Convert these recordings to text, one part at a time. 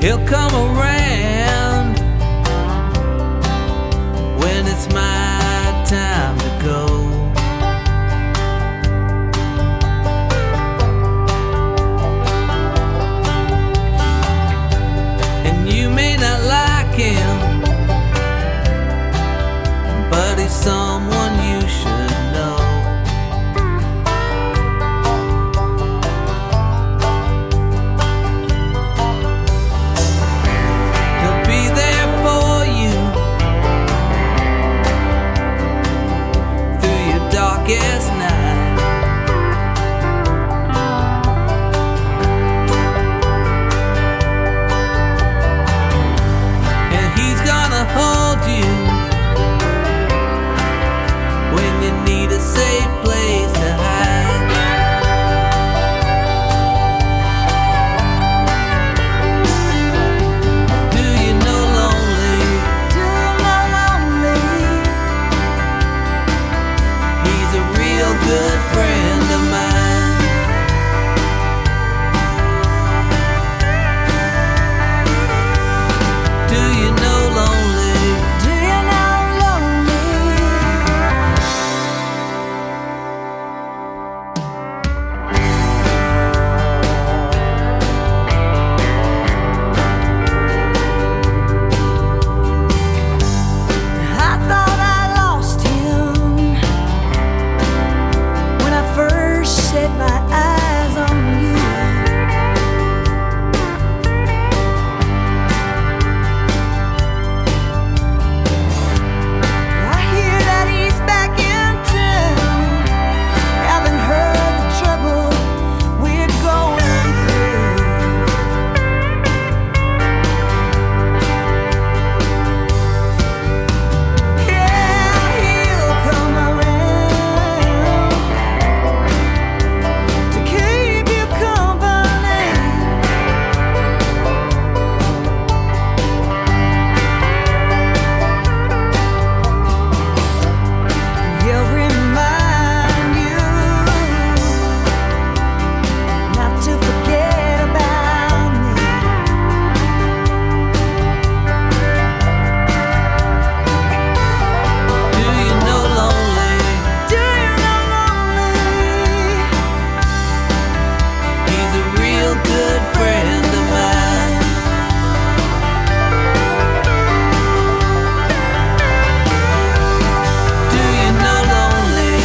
He'll come around when it's my time to go. And you may not like him, but he's someone you should know. He'll be there for you through your darkest night. And he's gonna hold you when you need a safe place to hide. Do you know lonely? Do you know lonely? He's a real good friend of mine. Do you know lonely? Do you know lonely? I thought I lost him when I first set my eyes on you. I hear that he's back in town. Haven't heard the trouble we're going through. Yeah, he'll come around to keep you company. He'll remind you not to forget about me. Do you know lonely? Do you know lonely? He's a real good friend of mine. Do you know lonely?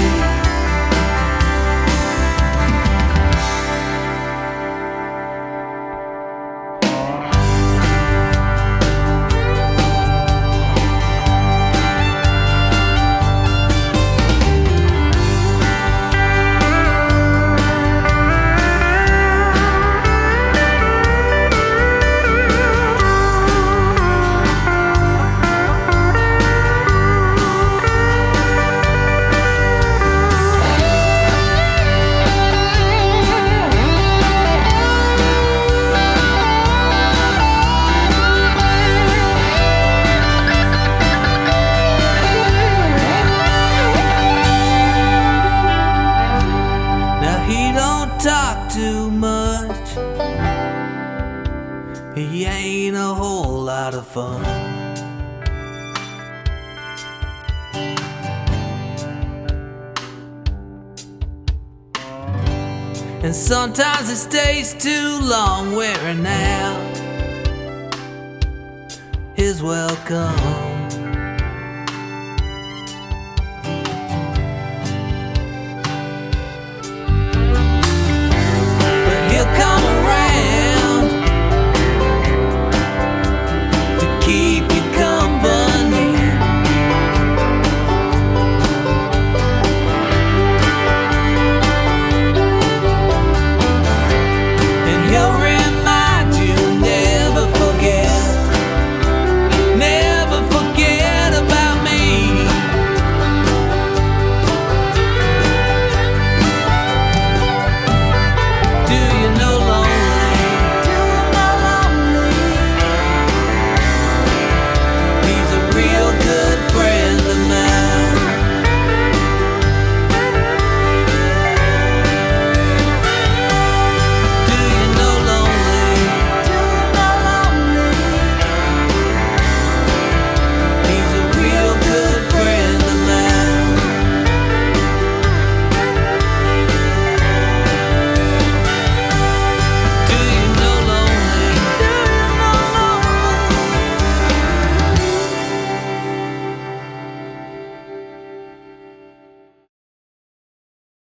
Now he don't talk too much. He ain't a whole lot of fun. And sometimes it stays too long wearing out his welcome.